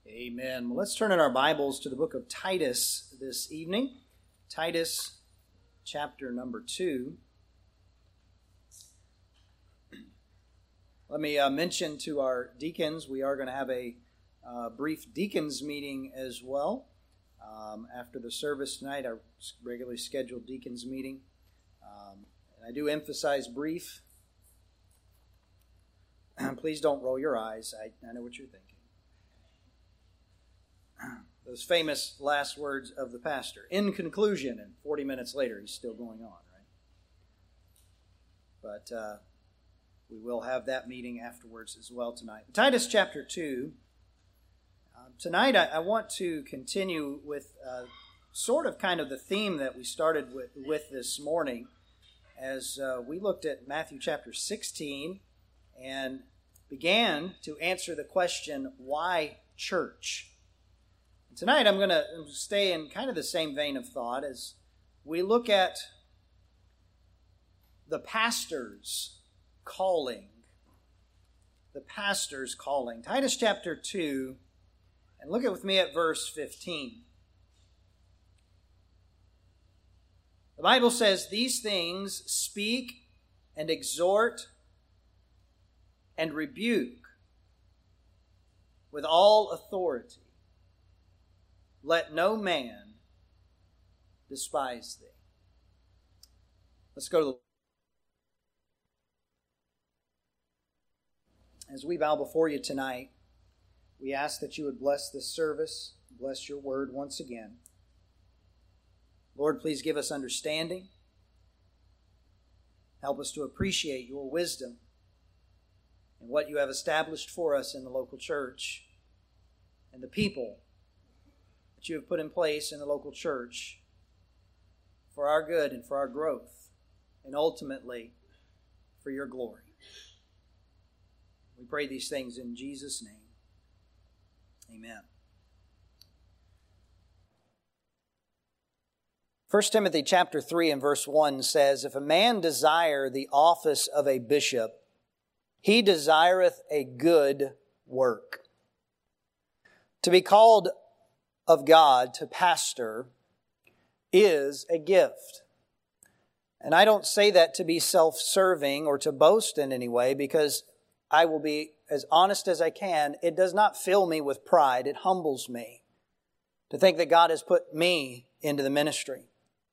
Amen. Well, let's turn in our Bibles to the book of Titus this evening. Titus chapter number 2. Let me mention to our deacons, we are going to have a brief deacons meeting as well after the service tonight, our regularly scheduled deacons meeting. And I do emphasize brief. Please don't roll your eyes. I know what you're thinking. Those famous last words of the pastor. In conclusion, and 40 minutes later, he's still going on, right? But we will have that meeting afterwards as well tonight. Titus chapter 2. Tonight, I want to continue with sort of kind of the theme that we started with this morning as we looked at Matthew chapter 16 and began to answer the question, why church? Tonight I'm going to stay in kind of the same vein of thought as we look at the pastor's calling. The pastor's calling. Titus chapter 2, and look with me at verse 15. The Bible says, "These things speak and exhort and rebuke with all authority. Let no man despise thee." Let's go to the Lord. As we bow before you tonight, we ask that you would bless this service, bless your word once again. Lord, please give us understanding. Help us to appreciate your wisdom and what you have established for us in the local church and the people that you have put in place in the local church for our good and for our growth, and ultimately for your glory. We pray these things in Jesus' name. Amen. 1 Timothy chapter 3 and verse 1 says, "If a man desire the office of a bishop, he desireth a good work." To be called of God to pastor is a gift. And I don't say that to be self-serving or to boast in any way, because I will be as honest as I can. It does not fill me with pride. It humbles me to think that God has put me into the ministry.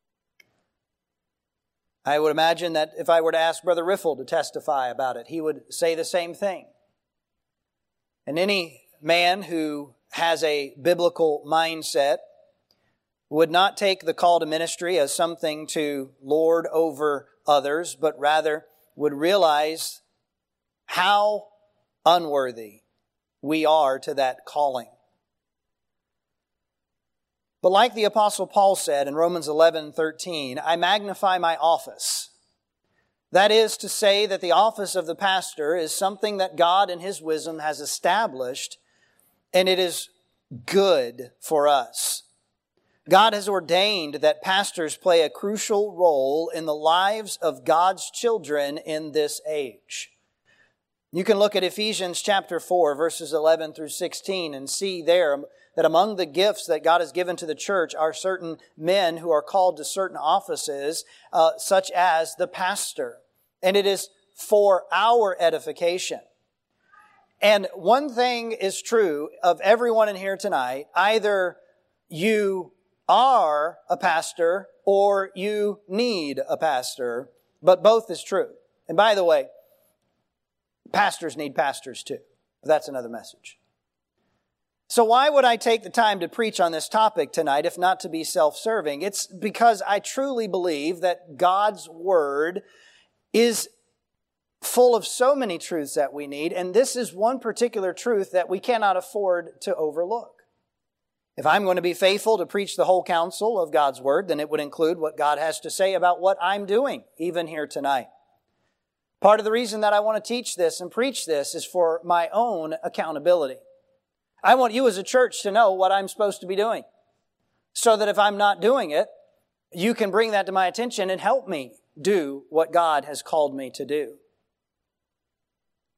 I would imagine that if I were to ask Brother Riffle to testify about it, he would say the same thing. And any man who has a biblical mindset would not take the call to ministry as something to lord over others, but rather would realize how unworthy we are to that calling. But like the Apostle Paul said in Romans 11:13, "I magnify my office." That is to say that the office of the pastor is something that God in His wisdom has established, and it is good for us. God has ordained that pastors play a crucial role in the lives of God's children in this age. You can look at Ephesians chapter 4, verses 11 through 16, and see there that among the gifts that God has given to the church are certain men who are called to certain offices, such as the pastor. And it is for our edification. And one thing is true of everyone in here tonight: either you are a pastor or you need a pastor, but both is true. And by the way, pastors need pastors too. But that's another message. So why would I take the time to preach on this topic tonight if not to be self-serving? It's because I truly believe that God's Word is full of so many truths that we need, and this is one particular truth that we cannot afford to overlook. If I'm going to be faithful to preach the whole counsel of God's Word, then it would include what God has to say about what I'm doing, even here tonight. Part of the reason that I want to teach this and preach this is for my own accountability. I want you as a church to know what I'm supposed to be doing, so that if I'm not doing it, you can bring that to my attention and help me do what God has called me to do.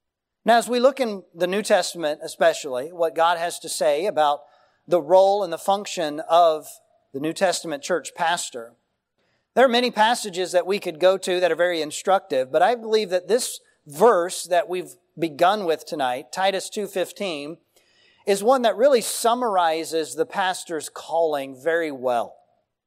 Now, as we look in the New Testament especially, what God has to say about the role and the function of the New Testament church pastor, there are many passages that we could go to that are very instructive, but I believe that this verse that we've begun with tonight, Titus 2:15, is one that really summarizes the pastor's calling very well.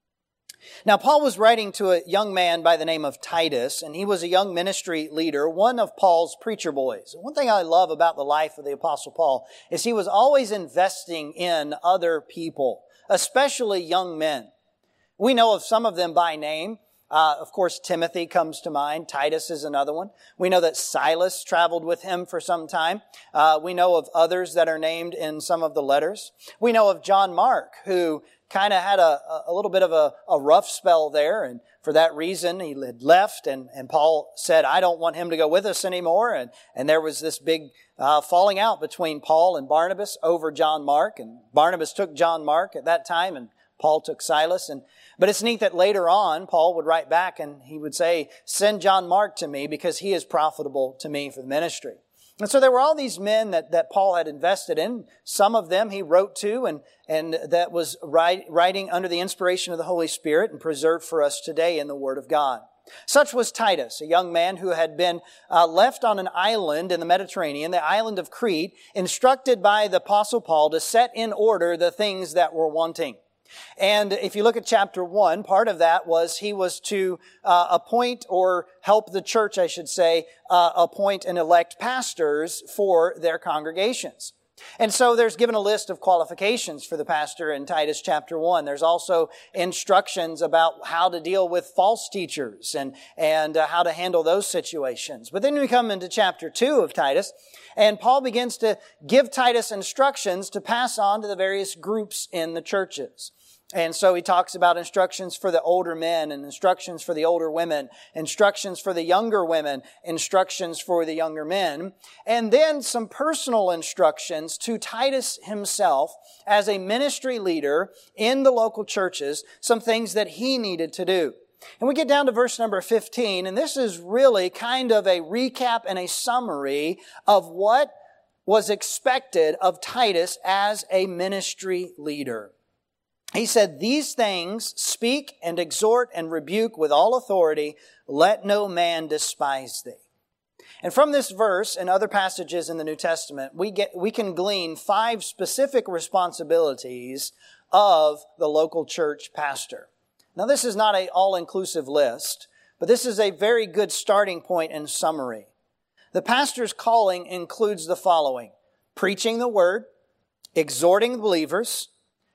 Now, Paul was writing to a young man by the name of Titus, and he was a young ministry leader, one of Paul's preacher boys. One thing I love about the life of the Apostle Paul is he was always investing in other people, especially young men. We know of some of them by name. Of course, Timothy comes to mind. Titus is another one. We know that Silas traveled with him for some time. We know of others that are named in some of the letters. We know of John Mark, who kind of had a little bit of a rough spell there, and for that reason he had left, and Paul said, I don't want him to go with us anymore, and there was this big falling out between Paul and Barnabas over John Mark, and Barnabas took John Mark at that time, and Paul took Silas. But it's neat that later on, Paul would write back and he would say, send John Mark to me because he is profitable to me for the ministry. And so there were all these men that Paul had invested in. Some of them he wrote to and that was writing under the inspiration of the Holy Spirit and preserved for us today in the Word of God. Such was Titus, a young man who had been left on an island in the Mediterranean, the island of Crete, instructed by the Apostle Paul to set in order the things that were wanting. And if you look at chapter 1, part of that was he was to appoint or help the church, I should say, appoint and elect pastors for their congregations. And so there's given a list of qualifications for the pastor in Titus chapter 1. There's also instructions about how to deal with false teachers and how to handle those situations. But then we come into chapter 2 of Titus, and Paul begins to give Titus instructions to pass on to the various groups in the churches. And so he talks about instructions for the older men and instructions for the older women, instructions for the younger women, instructions for the younger men, and then some personal instructions to Titus himself as a ministry leader in the local churches, some things that he needed to do. And we get down to verse number 15, and this is really kind of a recap and a summary of what was expected of Titus as a ministry leader. He said, these things speak and exhort and rebuke with all authority. Let no man despise thee. And from this verse and other passages in the New Testament, we can glean 5 specific responsibilities of the local church pastor. Now, this is not an all-inclusive list, but this is a very good starting point and summary. The pastor's calling includes the following: preaching the word, exhorting believers,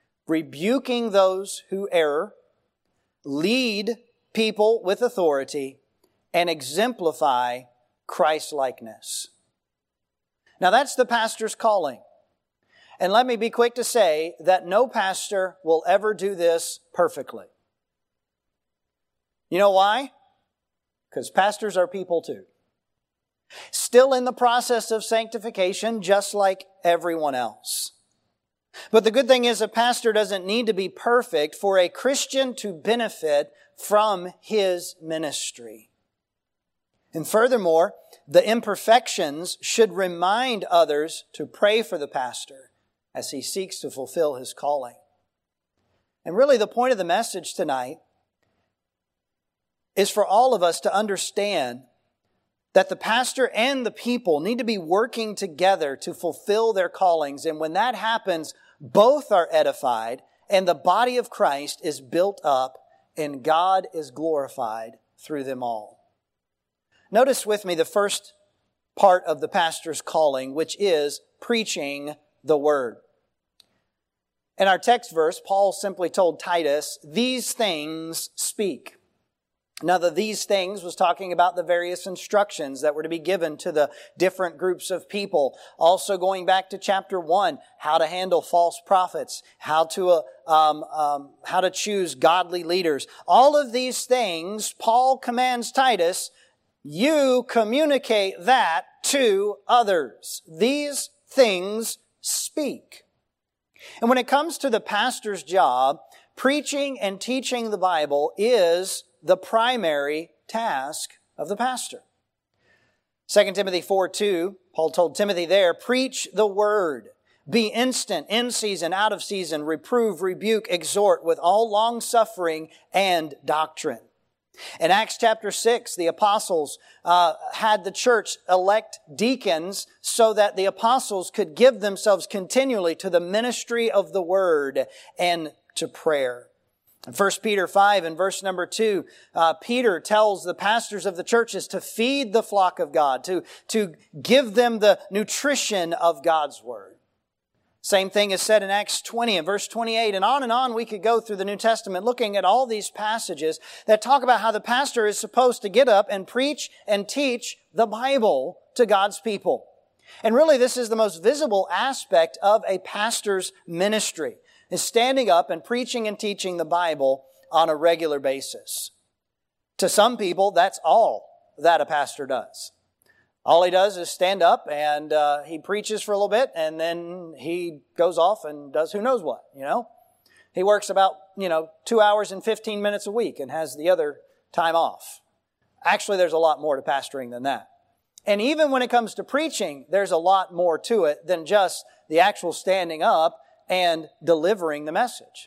rebuking those who err, lead people with authority, and exemplify Christ-likeness. Now that's the pastor's calling. And let me be quick to say that no pastor will ever do this perfectly. You know why? Because pastors are people too. Still in the process of sanctification, just like everyone else. But the good thing is a pastor doesn't need to be perfect for a Christian to benefit from his ministry. And furthermore, the imperfections should remind others to pray for the pastor as he seeks to fulfill his calling. And really the point of the message tonight is for all of us to understand that the pastor and the people need to be working together to fulfill their callings. And when that happens, both are edified and the body of Christ is built up and God is glorified through them all. Notice with me the first part of the pastor's calling, which is preaching the word. In our text verse, Paul simply told Titus, these things speak. Now, these things was talking about the various instructions that were to be given to the different groups of people. Also going back to chapter 1, how to handle false prophets, how to choose godly leaders. All of these things, Paul commands Titus, you communicate that to others. These things speak. And when it comes to the pastor's job, preaching and teaching the Bible is the primary task of the pastor. 2 Timothy 4:2, Paul told Timothy there, preach the word. Be instant, in season, out of season, reprove, rebuke, exhort with all long suffering and doctrine. In Acts chapter 6, the apostles had the church elect deacons so that the apostles could give themselves continually to the ministry of the word and to prayer. In 1 Peter 5 and verse number 2, Peter tells the pastors of the churches to feed the flock of God, to give them the nutrition of God's word. Same thing is said in Acts 20 and verse 28, and on we could go through the New Testament looking at all these passages that talk about how the pastor is supposed to get up and preach and teach the Bible to God's people. And really this is the most visible aspect of a pastor's ministry, is standing up and preaching and teaching the Bible on a regular basis. To some people, that's all that a pastor does. All he does is stand up and he preaches for a little bit and then he goes off and does who knows what, He works about, 2 hours and 15 minutes a week and has the other time off. Actually, there's a lot more to pastoring than that. And even when it comes to preaching, there's a lot more to it than just the actual standing up and delivering the message.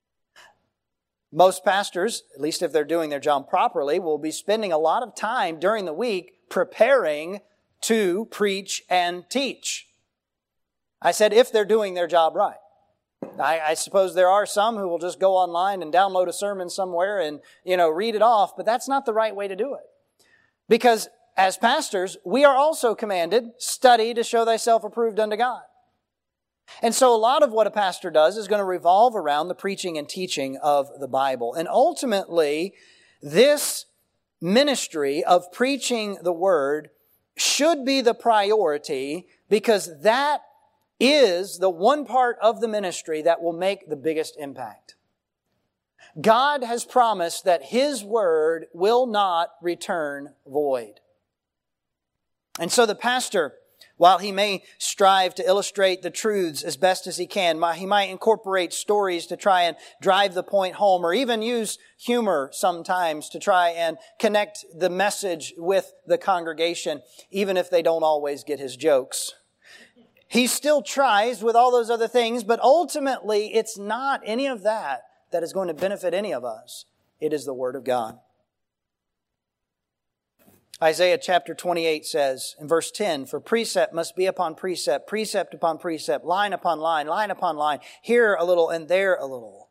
Most pastors, at least if they're doing their job properly, will be spending a lot of time during the week preparing to preach and teach. I said if they're doing their job right. I suppose there are some who will just go online and download a sermon somewhere and, read it off, but that's not the right way to do it. Because as pastors, we are also commanded, study to show thyself approved unto God. And so a lot of what a pastor does is going to revolve around the preaching and teaching of the Bible. And ultimately, this ministry of preaching the word should be the priority because that is the one part of the ministry that will make the biggest impact. God has promised that His word will not return void. And so the pastor, while he may strive to illustrate the truths as best as he can, he might incorporate stories to try and drive the point home, or even use humor sometimes to try and connect the message with the congregation, even if they don't always get his jokes. He still tries with all those other things, but ultimately it's not any of that that is going to benefit any of us. It is the Word of God. Isaiah chapter 28 says in verse 10, for precept must be upon precept, precept upon precept, line upon line, line upon line, here a little and there a little.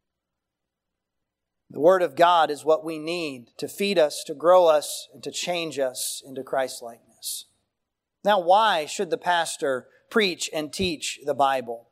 The Word of God is what we need to feed us, to grow us, and to change us into Christ-likeness. Now, why should the pastor preach and teach the Bible?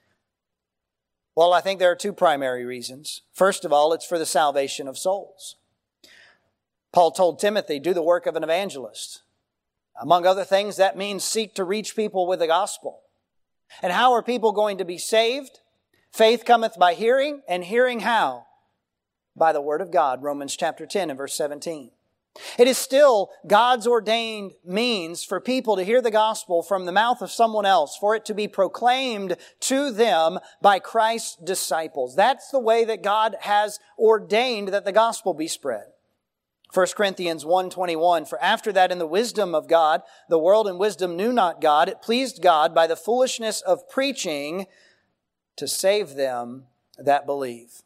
Well, I think there are two primary reasons. First of all, it's for the salvation of souls. Paul told Timothy, do the work of an evangelist. Among other things, that means seek to reach people with the gospel. And how are people going to be saved? Faith cometh by hearing, and hearing how? By the word of God, Romans chapter 10 and verse 17. It is still God's ordained means for people to hear the gospel from the mouth of someone else, for it to be proclaimed to them by Christ's disciples. That's the way that God has ordained that the gospel be spread. 1 Corinthians 1:21, for after that in the wisdom of God, the world in wisdom knew not God. It pleased God by the foolishness of preaching to save them that believe.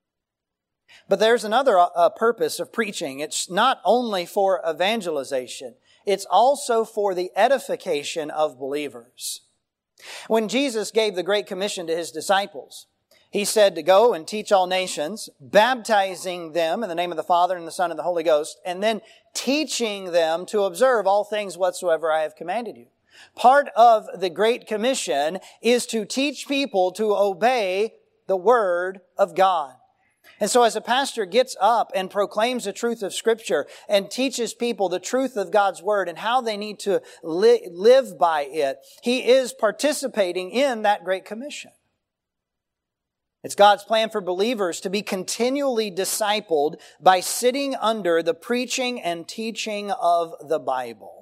But there's another purpose of preaching. It's not only for evangelization. It's also for the edification of believers. When Jesus gave the Great Commission to His disciples, He said to go and teach all nations, baptizing them in the name of the Father and the Son and the Holy Ghost, and then teaching them to observe all things whatsoever I have commanded you. Part of the Great Commission is to teach people to obey the Word of God. And so as a pastor gets up and proclaims the truth of Scripture and teaches people the truth of God's Word and how they need to live by it, he is participating in that Great Commission. It's God's plan for believers to be continually discipled by sitting under the preaching and teaching of the Bible.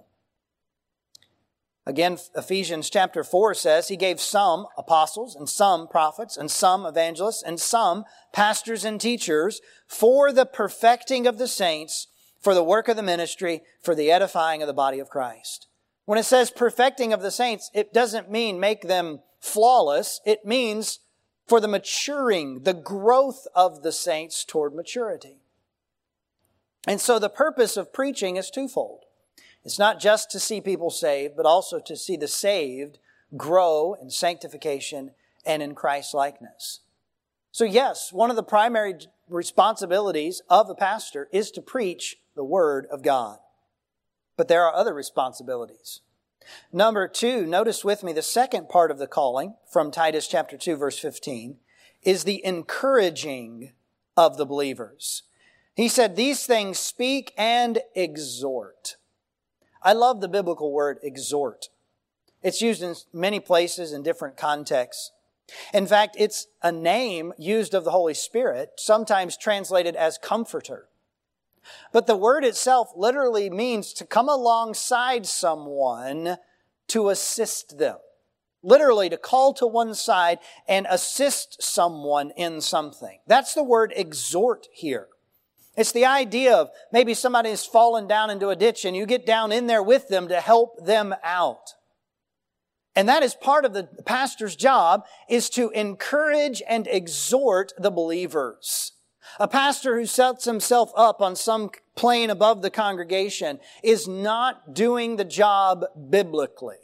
Again, Ephesians chapter 4 says He gave some apostles and some prophets and some evangelists and some pastors and teachers for the perfecting of the saints, for the work of the ministry, for the edifying of the body of Christ. When it says perfecting of the saints, it doesn't mean make them flawless. It means for the maturing, the growth of the saints toward maturity. And so the purpose of preaching is twofold. It's not just to see people saved, but also to see the saved grow in sanctification and in Christ's likeness. So yes, one of the primary responsibilities of a pastor is to preach the Word of God. But there are other responsibilities. Number 2, notice with me the second part of the calling from Titus chapter 2, verse 15, is the encouraging of the believers. He said, these things speak and exhort. I love the biblical word exhort. It's used in many places in different contexts. In fact, it's a name used of the Holy Spirit, sometimes translated as comforter. But the word itself literally means to come alongside someone to assist them. Literally to call to one side and assist someone in something. That's the word exhort here. It's the idea of maybe somebody has fallen down into a ditch and you get down in there with them to help them out. And that is part of the pastor's job, is to encourage and exhort the believers. A pastor who sets himself up on some plane above the congregation is not doing the job biblically.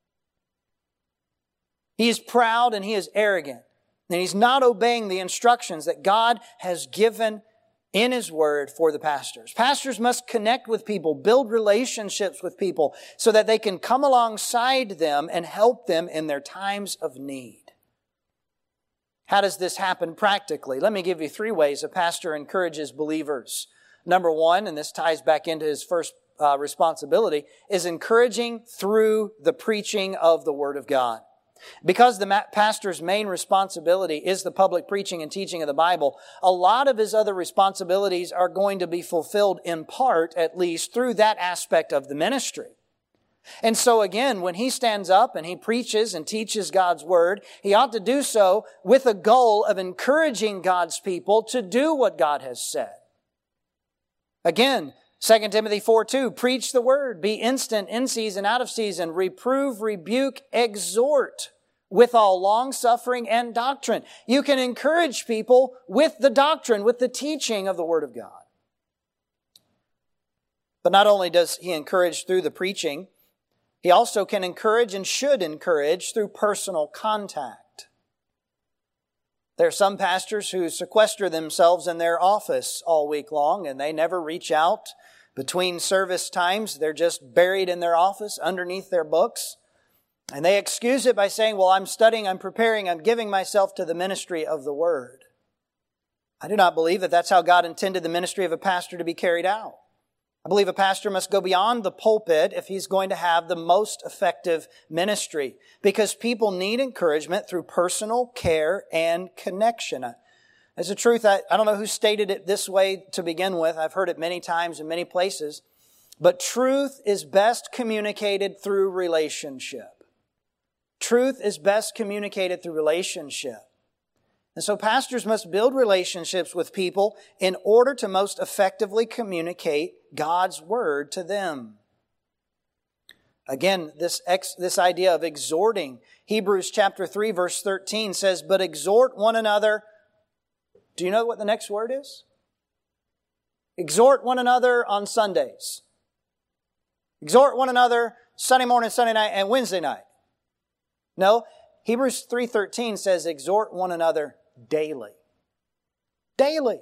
He is proud and he is arrogant. And he's not obeying the instructions that God has given in His Word for the pastors. Pastors must connect with people, build relationships with people so that they can come alongside them and help them in their times of need. How does this happen practically? Let me give you 3 ways a pastor encourages believers. Number 1, and this ties back into his first responsibility, is encouraging through the preaching of the Word of God. Because the pastor's main responsibility is the public preaching and teaching of the Bible, a lot of his other responsibilities are going to be fulfilled in part, at least, through that aspect of the ministry. And so again, when he stands up and he preaches and teaches God's Word, he ought to do so with a goal of encouraging God's people to do what God has said. Again, 2 Timothy 4:2, preach the Word, be instant, in season, out of season, reprove, rebuke, exhort with all long-suffering and doctrine. You can encourage people with the doctrine, with the teaching of the Word of God. But not only does he encourage through the preaching, he also can encourage and should encourage through personal contact. There are some pastors who sequester themselves in their office all week long and they never reach out. Between service times, they're just buried in their office underneath their books. And they excuse it by saying, well, I'm studying, I'm preparing, I'm giving myself to the ministry of the Word. I do not believe that that's how God intended the ministry of a pastor to be carried out. I believe a pastor must go beyond the pulpit if he's going to have the most effective ministry, because people need encouragement through personal care and connection. It's a truth, I don't know who stated it this way to begin with. I've heard it many times in many places. But truth is best communicated through relationship. Truth is best communicated through relationship. And so pastors must build relationships with people in order to most effectively communicate God's Word to them. Again, this idea of exhorting. Hebrews chapter 3 verse 13 says, but exhort one another. Do you know what the next word is? Exhort one another on Sundays. Exhort one another Sunday morning, Sunday night, and Wednesday night. No, Hebrews 3:13 says exhort one another daily. Daily.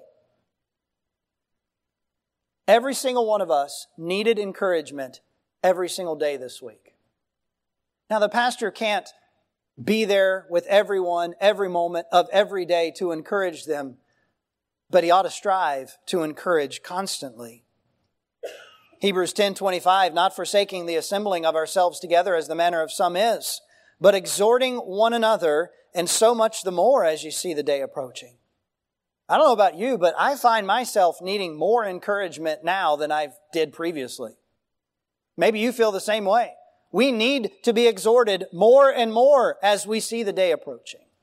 Every single one of us needed encouragement every single day this week. Now the pastor can't be there with everyone every moment of every day to encourage them, but he ought to strive to encourage constantly. Hebrews 10:25, not forsaking the assembling of ourselves together as the manner of some is, but exhorting one another, and so much the more as you see the day approaching. I don't know about you, but I find myself needing more encouragement now than I did previously. Maybe you feel the same way. We need to be exhorted more and more as we see the day approaching.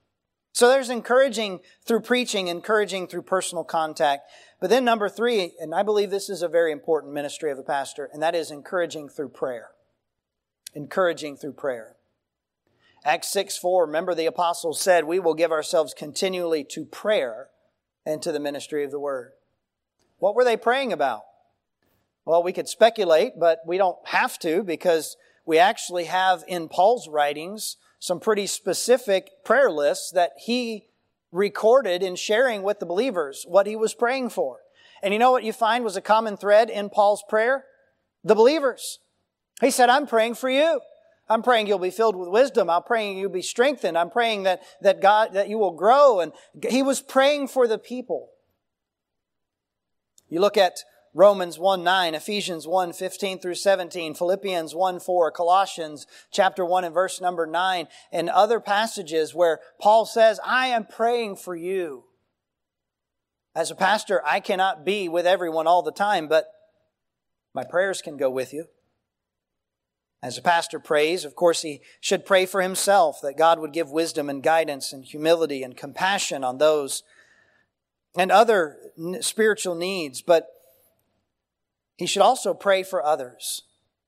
So there's encouraging through preaching, encouraging through personal contact. But then number 3, and I believe this is a very important ministry of a pastor, and that is encouraging through prayer. Encouraging through prayer. Acts 6:4, remember the apostles said, we will give ourselves continually to prayer and to the ministry of the word. What were they praying about? Well, we could speculate, but we don't have to, because we actually have in Paul's writings some pretty specific prayer lists that he recorded in sharing with the believers what he was praying for. And you know what you find was a common thread in Paul's prayer? The believers. He said, I'm praying for you. I'm praying you'll be filled with wisdom. I'm praying you'll be strengthened. I'm praying that you will grow. And he was praying for the people. You look at Romans 1:9, Ephesians 1:15 through 17, Philippians 1:4, Colossians chapter 1 and verse number 9, and other passages where Paul says, I am praying for you. As a pastor, I cannot be with everyone all the time, but my prayers can go with you. As a pastor prays, of course, he should pray for himself, that God would give wisdom and guidance and humility and compassion on those and other spiritual needs, but he should also pray for others.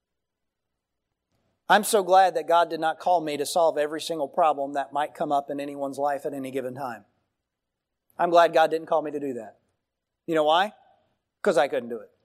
I'm so glad that God did not call me to solve every single problem that might come up in anyone's life at any given time. I'm glad God didn't call me to do that. You know why? Because I couldn't do it.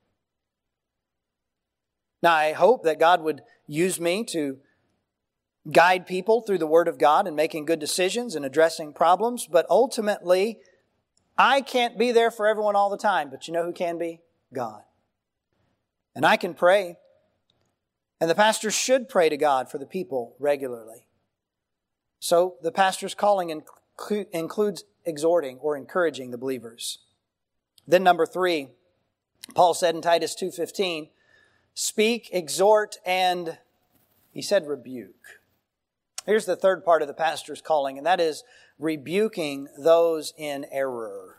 Now, I hope that God would use me to guide people through the Word of God and making good decisions and addressing problems, but ultimately, I can't be there for everyone all the time, but you know who can be? God. And I can pray, and the pastor should pray to God for the people regularly. So the pastor's calling includes exhorting or encouraging the believers. Then number 3, Paul said in Titus 2:15, speak, exhort, and he said rebuke. Here's the third part of the pastor's calling, and that is rebuking those in error.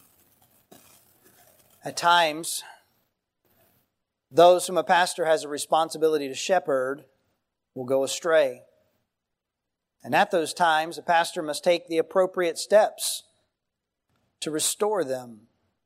At times, those whom a pastor has a responsibility to shepherd will go astray. And at those times, a pastor must take the appropriate steps to restore them.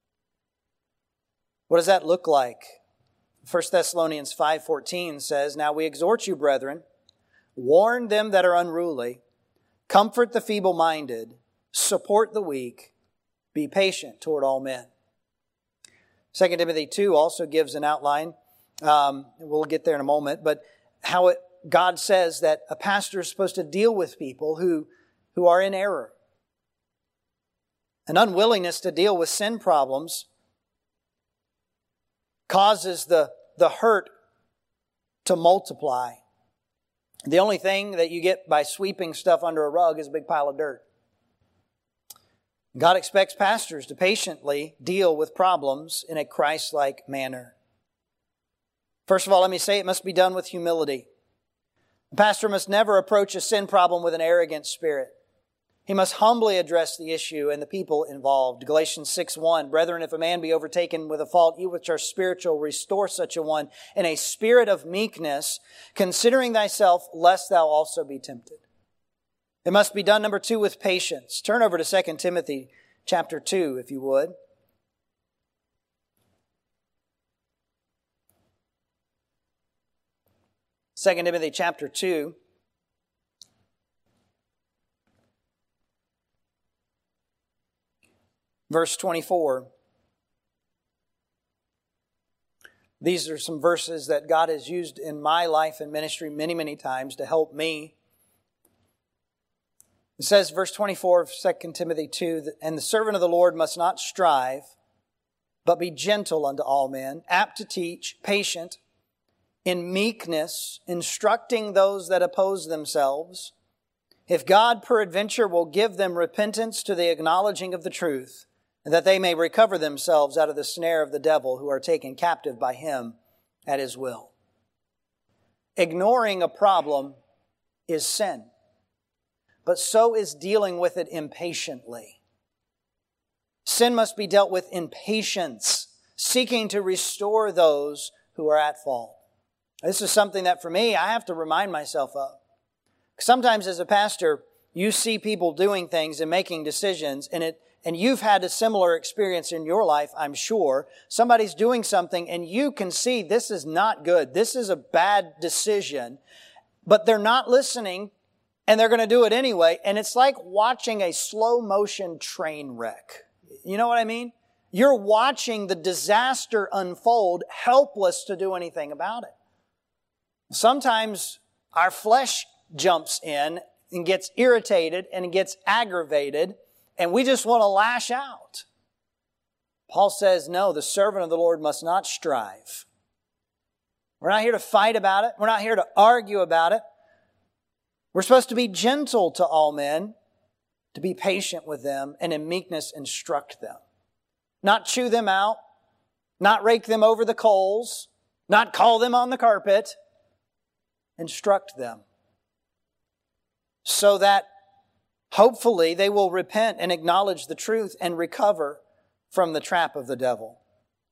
What does that look like? 1 Thessalonians 5:14 says, now we exhort you, brethren, warn them that are unruly, comfort the feeble-minded, support the weak, be patient toward all men. 2 Timothy 2 also gives an outline, we'll get there in a moment, but how God says that a pastor is supposed to deal with people who are in error. An unwillingness to deal with sin problems causes the hurt to multiply. The only thing that you get by sweeping stuff under a rug is a big pile of dirt. God expects pastors to patiently deal with problems in a Christ-like manner. First of all, let me say it must be done with humility. A pastor must never approach a sin problem with an arrogant spirit. He must humbly address the issue and the people involved. Galatians 6:1, brethren, if a man be overtaken with a fault, you which are spiritual, restore such a one in a spirit of meekness, considering thyself, lest thou also be tempted. It must be done, number 2, with patience. Turn over to 2 Timothy chapter 2, if you would. Second Timothy chapter 2. Verse 24. These are some verses that God has used in my life and ministry many, many times to help me. It says, verse 24 of 2 Timothy 2, and the servant of the Lord must not strive, but be gentle unto all men, apt to teach, patient, in meekness, instructing those that oppose themselves, if God peradventure will give them repentance to the acknowledging of the truth, and that they may recover themselves out of the snare of the devil, who are taken captive by him at his will. Ignoring a problem is sin, but so is dealing with it impatiently. Sin must be dealt with in patience, seeking to restore those who are at fault. This is something that for me, I have to remind myself of. Sometimes as a pastor, you see people doing things and making decisions, and you've had a similar experience in your life, I'm sure. Somebody's doing something and you can see this is not good. This is a bad decision, but they're not listening and they're going to do it anyway. And it's like watching a slow motion train wreck. You know what I mean? You're watching the disaster unfold, helpless to do anything about it. Sometimes our flesh jumps in and gets irritated and gets aggravated, and we just want to lash out. Paul says, no, the servant of the Lord must not strive. We're not here to fight about it. We're not here to argue about it. We're supposed to be gentle to all men, to be patient with them, and in meekness instruct them. Not chew them out, not rake them over the coals, not call them on the carpet. Instruct them so that hopefully they will repent and acknowledge the truth and recover from the trap of the devil.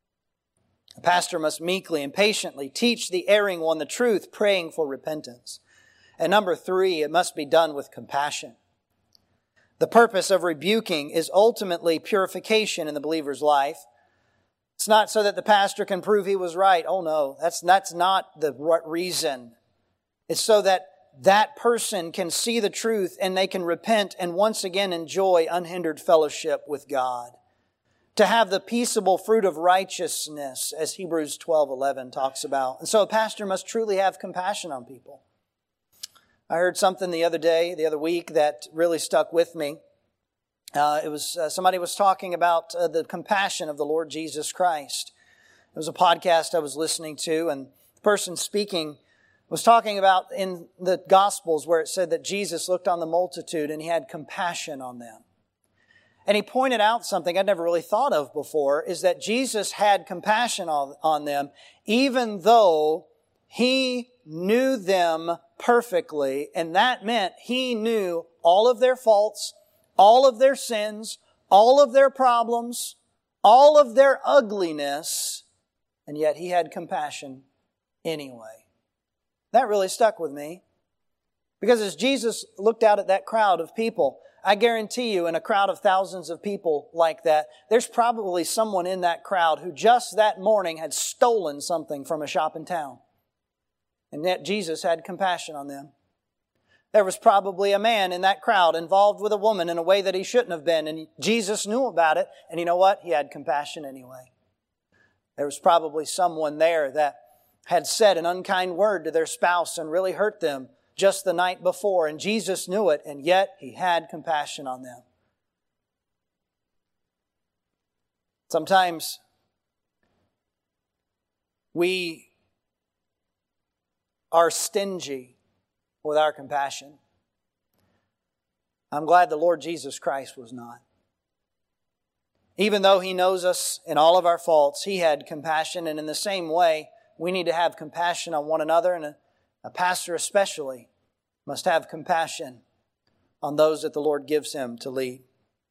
A pastor must meekly and patiently teach the erring one the truth, praying for repentance. And number 3, it must be done with compassion. The purpose of rebuking is ultimately purification in the believer's life. It's not so that the pastor can prove he was right. Oh no, that's not the reason. It's so that that person can see the truth and they can repent and once again enjoy unhindered fellowship with God. To have the peaceable fruit of righteousness, as Hebrews 12:11 talks about. And so a pastor must truly have compassion on people. I heard something the other week, that really stuck with me. Somebody was talking about the compassion of the Lord Jesus Christ. It was a podcast I was listening to, and the person speaking was talking about in the Gospels where it said that Jesus looked on the multitude and He had compassion on them. And he pointed out something I'd never really thought of before, is that Jesus had compassion on them even though He knew them perfectly, and that meant He knew all of their faults, all of their sins, all of their problems, all of their ugliness, and yet He had compassion anyway. That really stuck with me. Because as Jesus looked out at that crowd of people, I guarantee you in a crowd of thousands of people like that, there's probably someone in that crowd who just that morning had stolen something from a shop in town. And yet Jesus had compassion on them. There was probably a man in that crowd involved with a woman in a way that he shouldn't have been, and Jesus knew about it, and you know what? He had compassion anyway. There was probably someone there that had said an unkind word to their spouse and really hurt them just the night before, and Jesus knew it, and yet He had compassion on them. Sometimes we are stingy with our compassion. I'm glad the Lord Jesus Christ was not. Even though He knows us in all of our faults, He had compassion, and in the same way, we need to have compassion on one another, and a pastor especially must have compassion on those that the Lord gives him to lead.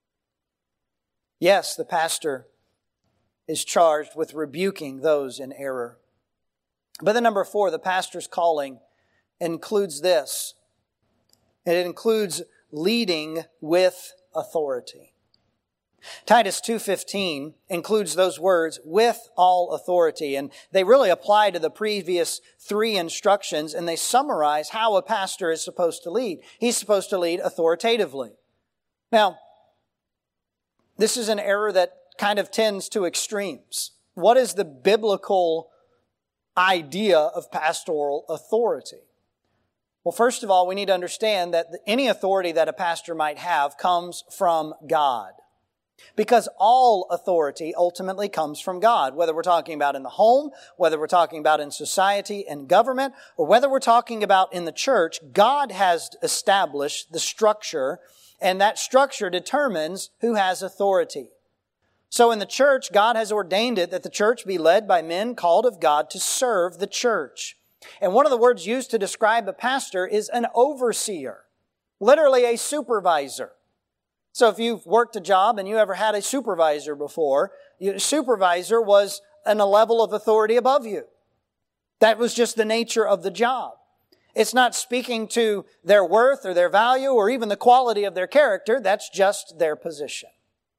Yes, the pastor is charged with rebuking those in error. But then number 4, the pastor's calling includes this. It includes leading with authority. Titus 2:15 includes those words, with all authority. And they really apply to the previous 3 instructions, and they summarize how a pastor is supposed to lead. He's supposed to lead authoritatively. Now, this is an error that kind of tends to extremes. What is the biblical idea of pastoral authority? Well, first of all, we need to understand that any authority that a pastor might have comes from God. Because all authority ultimately comes from God, whether we're talking about in the home, whether we're talking about in society and government, or whether we're talking about in the church, God has established the structure, and that structure determines who has authority. So in the church, God has ordained it that the church be led by men called of God to serve the church. And one of the words used to describe a pastor is an overseer, literally a supervisor. So if you've worked a job and you ever had a supervisor before, your supervisor was on a level of authority above you. That was just the nature of the job. It's not speaking to their worth or their value or even the quality of their character. That's just their position.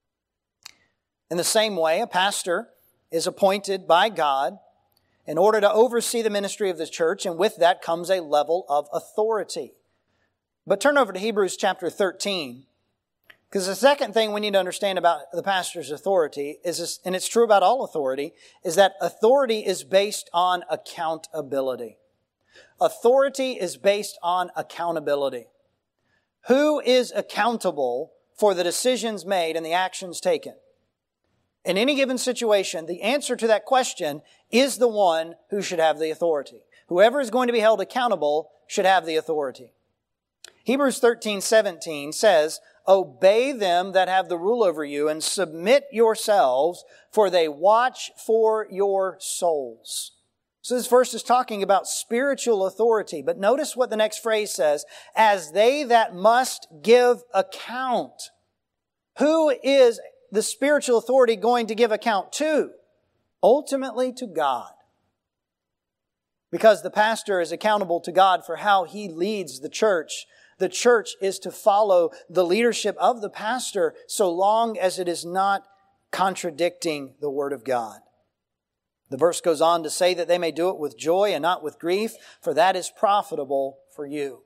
In the same way, a pastor is appointed by God in order to oversee the ministry of the church, and with that comes a level of authority. But turn over to Hebrews chapter 13, because the second thing we need to understand about the pastor's authority is this, and it's true about all authority, is that authority is based on accountability. Authority is based on accountability. Who is accountable for the decisions made and the actions taken? In any given situation, the answer to that question is the one who should have the authority. Whoever is going to be held accountable should have the authority. Hebrews 13:17 says, "Obey them that have the rule over you and submit yourselves, for they watch for your souls." So this verse is talking about spiritual authority. But notice what the next phrase says, "as they that must give account." Who is the spiritual authority going to give account to? Ultimately to God. Because the pastor is accountable to God for how he leads the church. The church is to follow the leadership of the pastor so long as it is not contradicting the Word of God. The verse goes on to say that they may do it with joy and not with grief, for that is profitable for you.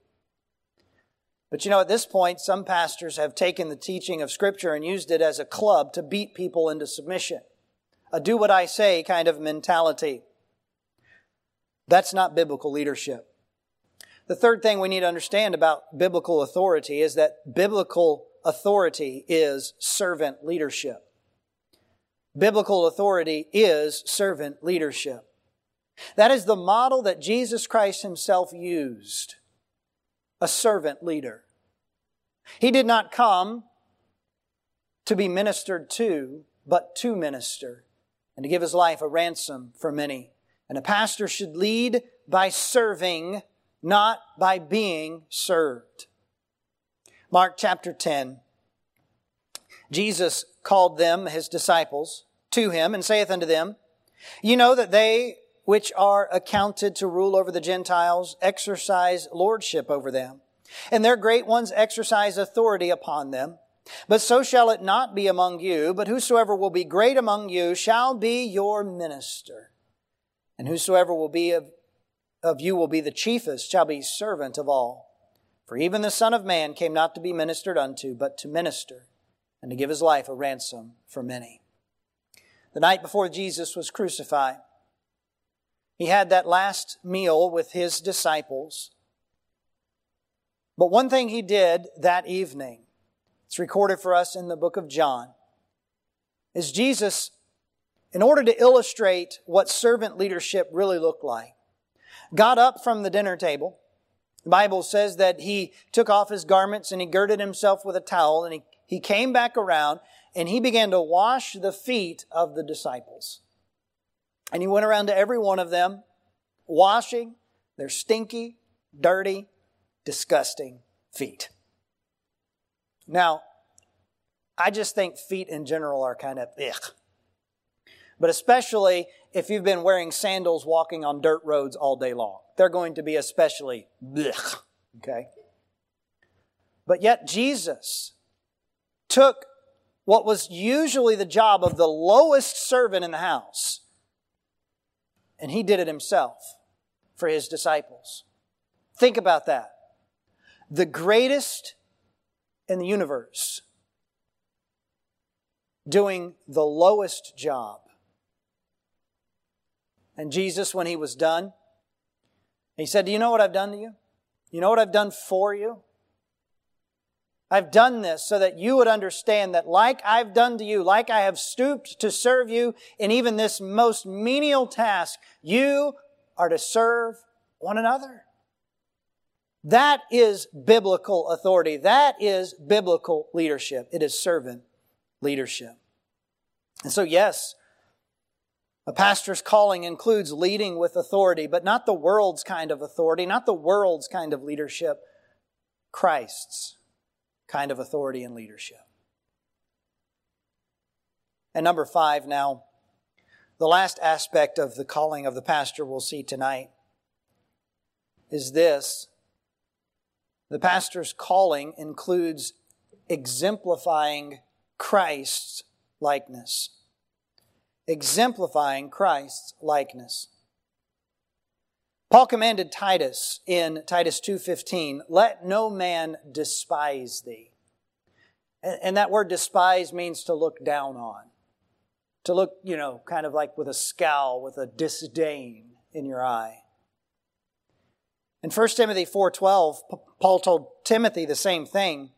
But at this point, some pastors have taken the teaching of Scripture and used it as a club to beat people into submission. A do what I say kind of mentality. That's not biblical leadership. The third thing we need to understand about biblical authority is that biblical authority is servant leadership. Biblical authority is servant leadership. That is the model that Jesus Christ Himself used. A servant leader. He did not come to be ministered to, but to minister and to give His life a ransom for many. And a pastor should lead by serving, not by being served. Mark chapter 10. Jesus called them, His disciples, to Him and saith unto them, "You know that they which are accounted to rule over the Gentiles exercise lordship over them, and their great ones exercise authority upon them. But so shall it not be among you, but whosoever will be great among you shall be your minister. And whosoever will be of you will be the chiefest, shall be servant of all. For even the Son of Man came not to be ministered unto, but to minister, and to give His life a ransom for many." The night before Jesus was crucified, He had that last meal with His disciples. But one thing He did that evening, it's recorded for us in the book of John, is Jesus, in order to illustrate what servant leadership really looked like, got up from the dinner table. The Bible says that He took off His garments and He girded Himself with a towel, and He came back around and He began to wash the feet of the disciples. And He went around to every one of them, washing their stinky, dirty, disgusting feet. Now, I just think feet in general are kind of ugh. But especially if you've been wearing sandals walking on dirt roads all day long. They're going to be especially ugh. Okay? But yet Jesus took what was usually the job of the lowest servant in the house, and He did it Himself for His disciples. Think about that. The greatest in the universe doing the lowest job. And Jesus, when He was done, He said, "Do you know what I've done to you? You know what I've done for you? I've done this so that you would understand that like I've done to you, like I have stooped to serve you in even this most menial task, you are to serve one another." That is biblical authority. That is biblical leadership. It is servant leadership. And so yes, a pastor's calling includes leading with authority, but not the world's kind of authority, not the world's kind of leadership, Christ's kind of authority and leadership. And number 5 now, the last aspect of the calling of the pastor we'll see tonight is this: the pastor's calling includes exemplifying Christ's likeness. Exemplifying Christ's likeness. Paul commanded Titus in Titus 2:15, "Let no man despise thee." And that word despise means to look down on. To look, kind of like with a scowl, with a disdain in your eye. In 1 Timothy 4:12, Paul told Timothy the same thing.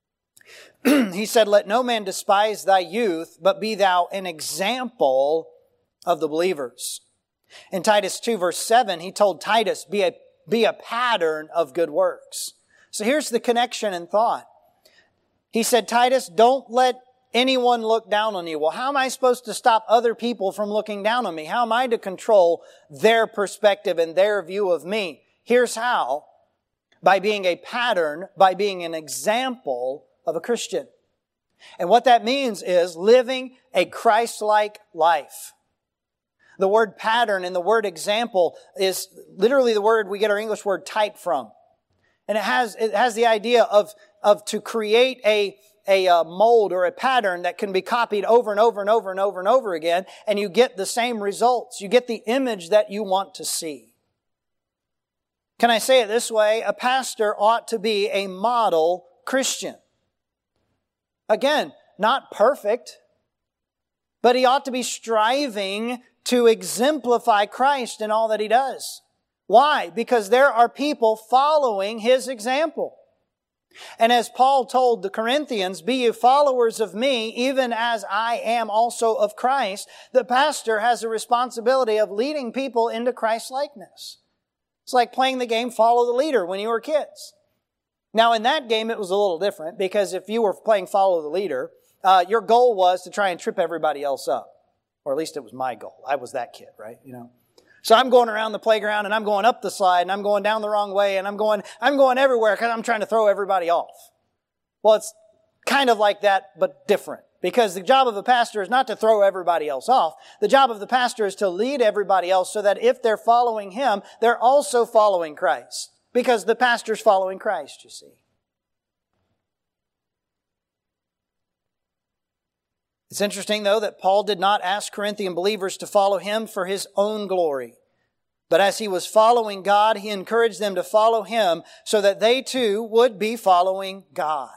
He said, "Let no man despise thy youth, but be thou an example of the believers." In Titus 2 verse 7, he told Titus, be a pattern of good works. So here's the connection and thought. He said, Titus, don't let anyone look down on you. Well, how am I supposed to stop other people from looking down on me? How am I to control their perspective and their view of me? Here's how. By being a pattern, by being an example of a Christian. And what that means is living a Christ-like life. The word pattern and the word example is literally the word we get our English word type from. And it has the idea of to create a mold or a pattern that can be copied over and over and over and over and over again, and you get the same results. You get the image that you want to see. Can I say it this way? A pastor ought to be a model Christian. Again, not perfect, but he ought to be striving to exemplify Christ in all that he does. Why? Because there are people following his example. And as Paul told the Corinthians, "Be ye followers of me, even as I am also of Christ," the pastor has a responsibility of leading people into Christ's likeness. It's like playing the game Follow the Leader when you were kids. Now in that game it was a little different, because if you were playing Follow the Leader, your goal was to try and trip everybody else up. Or at least it was my goal. I was that kid, right? So I'm going around the playground and I'm going up the slide and I'm going down the wrong way and I'm going everywhere because I'm trying to throw everybody off. Well, it's kind of like that, but different. Because the job of a pastor is not to throw everybody else off. The job of the pastor is to lead everybody else so that if they're following him, they're also following Christ. Because the pastor's following Christ, you see. It's interesting, though, that Paul did not ask Corinthian believers to follow him for his own glory. But as he was following God, he encouraged them to follow him so that they too would be following God.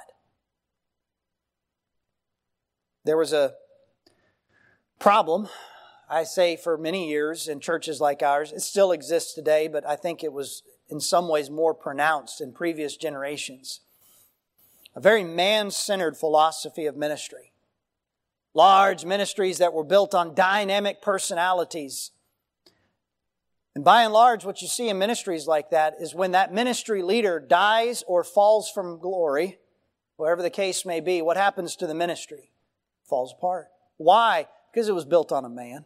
There was a problem, I say, for many years in churches like ours. It still exists today, but I think it was in some ways more pronounced in previous generations. A very man-centered philosophy of ministry. Large ministries that were built on dynamic personalities. And by and large, what you see in ministries like that is when that ministry leader dies or falls from glory, whatever the case may be, what happens to the ministry? It falls apart. Why? Because it was built on a man.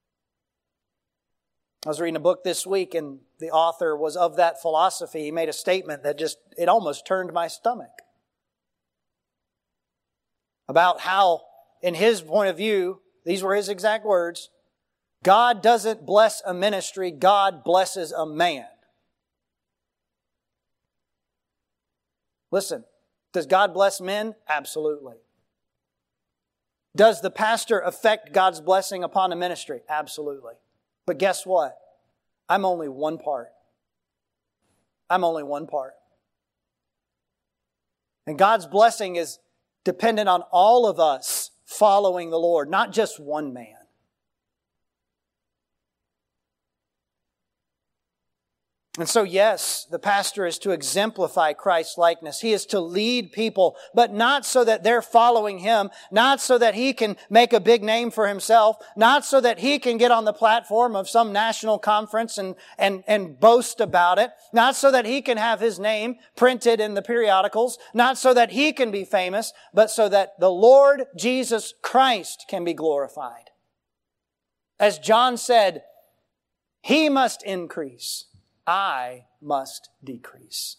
I was reading a book this week and the author was of that philosophy. He made a statement that it almost turned my stomach. About how, in his point of view, these were his exact words, God doesn't bless a ministry, God blesses a man. Listen, does God bless men? Absolutely. Does the pastor affect God's blessing upon a ministry? Absolutely. But guess what? I'm only one part. I'm only one part. And God's blessing is dependent on all of us following the Lord, not just one man. And so, yes, the pastor is to exemplify Christ's likeness. He is to lead people, but not so that they're following him, not so that he can make a big name for himself, not so that he can get on the platform of some national conference and boast about it, not so that he can have his name printed in the periodicals, not so that he can be famous, but so that the Lord Jesus Christ can be glorified. As John said, he must increase, I must decrease.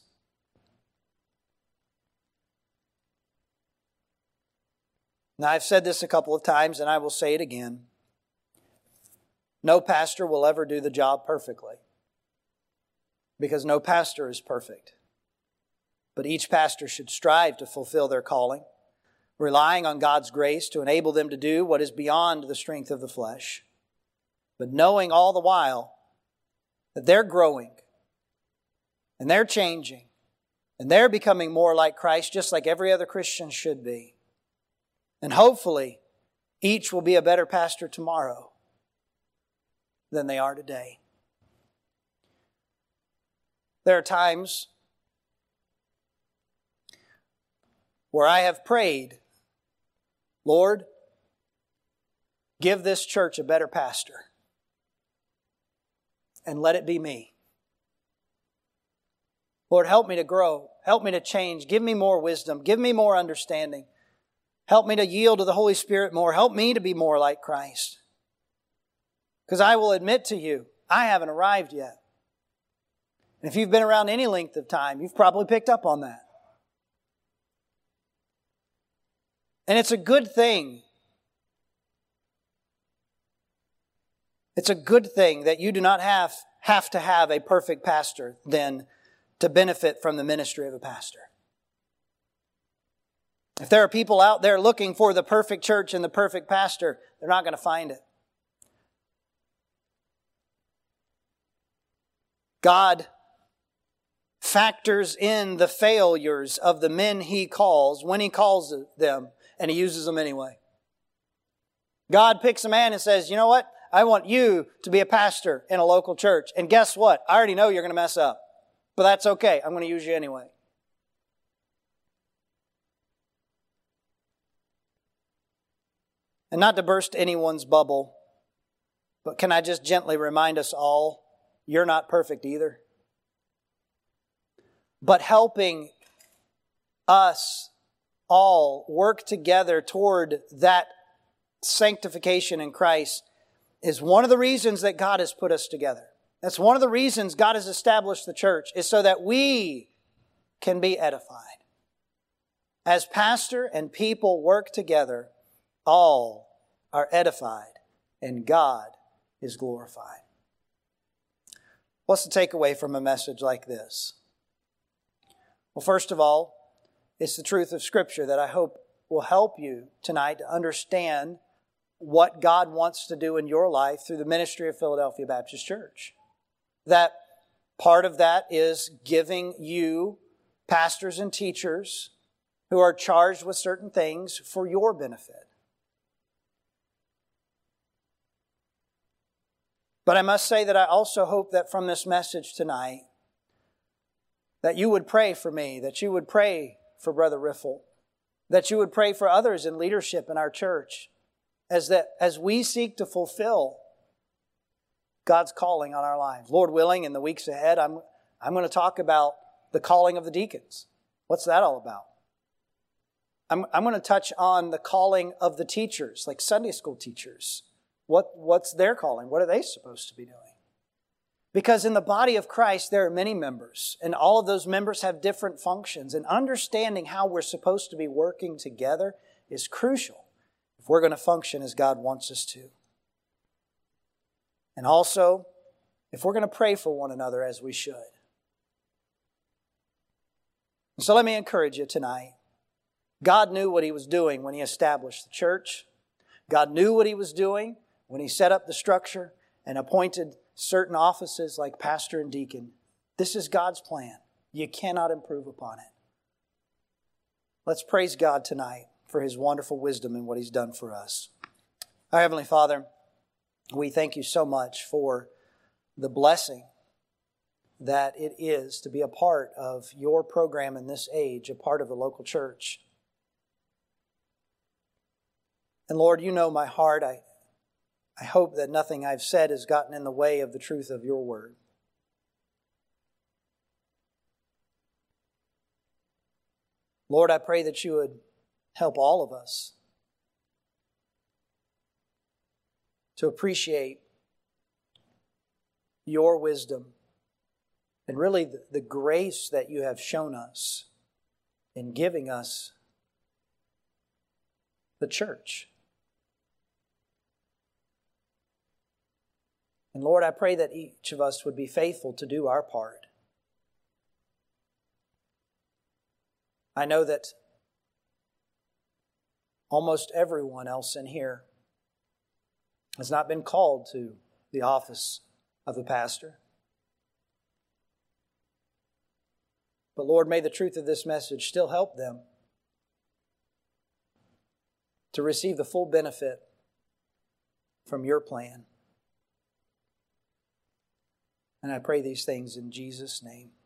Now, I've said this a couple of times, and I will say it again. No pastor will ever do the job perfectly. because no pastor is perfect. But each pastor should strive to fulfill their calling, relying on God's grace to enable them to do what is beyond the strength of the flesh, but knowing all the while that they're growing and they're changing and they're becoming more like Christ, just like every other Christian should be. And hopefully, each will be a better pastor tomorrow than they are today. There are times where I have prayed, Lord, give this church a better pastor, and let it be me. Lord, help me to grow. Help me to change. Give me more wisdom. Give me more understanding. Help me to yield to the Holy Spirit more. Help me to be more like Christ. Because I will admit to you, I haven't arrived yet. And if you've been around any length of time, you've probably picked up on that. And it's a good thing. It's a good thing that you do not have to have a perfect pastor then to benefit from the ministry of a pastor. If there are people out there looking for the perfect church and the perfect pastor, they're not going to find it. God factors in the failures of the men He calls when He calls them, and He uses them anyway. God picks a man and says, you know what? I want you to be a pastor in a local church. And guess what? I already know you're going to mess up. But that's okay. I'm going to use you anyway. And not to burst anyone's bubble, but can I just gently remind us all, you're not perfect either. But helping us all work together toward that sanctification in Christ is one of the reasons that God has put us together. That's one of the reasons God has established the church, is so that we can be edified. As pastor and people work together, all are edified and God is glorified. What's the takeaway from a message like this? Well, first of all, it's the truth of Scripture that I hope will help you tonight to understand what God wants to do in your life through the ministry of Philadelphia Baptist Church. That part of that is giving you pastors and teachers who are charged with certain things for your benefit. But I must say that I also hope that from this message tonight, that you would pray for me, that you would pray for Brother Riffle, that you would pray for others in leadership in our church, as we seek to fulfill God's calling on our lives. Lord willing, in the weeks ahead, I'm going to talk about the calling of the deacons. What's that all about? I'm going to touch on the calling of the teachers, like Sunday school teachers. What's their calling? What are they supposed to be doing? Because in the body of Christ, there are many members, and all of those members have different functions. And understanding how we're supposed to be working together is crucial if we're going to function as God wants us to. And also, if we're going to pray for one another as we should. And so let me encourage you tonight. God knew what He was doing when He established the church. God knew what He was doing when He set up the structure and appointed certain offices like pastor and deacon. This is God's plan. You cannot improve upon it. Let's praise God tonight for His wonderful wisdom and what He's done for us. Our Heavenly Father, we thank You so much for the blessing that it is to be a part of Your program in this age, a part of the local church. And Lord, You know my heart. I hope that nothing I've said has gotten in the way of the truth of Your word. Lord, I pray that You would help all of us to appreciate Your wisdom and really the grace that You have shown us in giving us the church. And Lord, I pray that each of us would be faithful to do our part I know that almost everyone else in here has not been called to the office of the pastor. But Lord, may the truth of this message still help them to receive the full benefit from your plan. And I pray these things in Jesus' name.